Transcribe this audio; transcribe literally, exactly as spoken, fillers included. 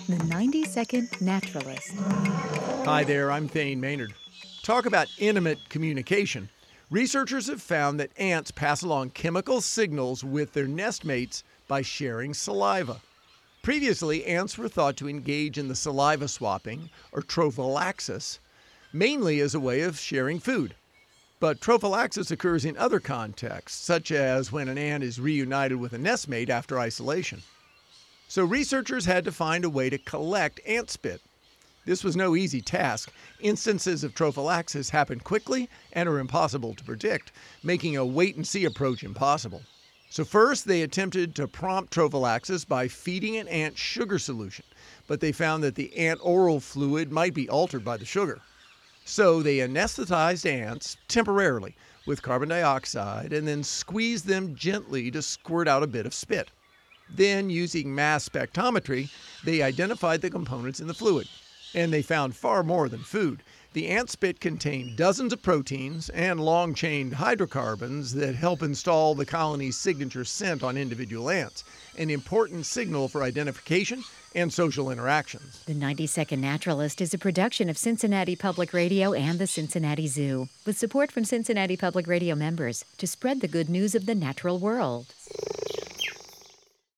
The ninety second Naturalist. Hi there, I'm Thane Maynard. Talk about intimate communication. Researchers have found that ants pass along chemical signals with their nestmates by sharing saliva. Previously, ants were thought to engage in the saliva swapping, or trophallaxis, mainly as a way of sharing food. But trophallaxis occurs in other contexts, such as when an ant is reunited with a nestmate after isolation. So researchers had to find a way to collect ant spit. This was no easy task. Instances of trophallaxis happen quickly and are impossible to predict, making a wait-and-see approach impossible. So first, they attempted to prompt trophallaxis by feeding an ant sugar solution, but they found that the ant oral fluid might be altered by the sugar. So they anesthetized ants temporarily with carbon dioxide and then squeezed them gently to squirt out a bit of spit. Then, using mass spectrometry, they identified the components in the fluid. And they found far more than food. The ant spit contained dozens of proteins and long-chain hydrocarbons that help install the colony's signature scent on individual ants, an important signal for identification and social interactions. The ninety second Naturalist is a production of Cincinnati Public Radio and the Cincinnati Zoo, with support from Cincinnati Public Radio members to spread the good news of the natural world.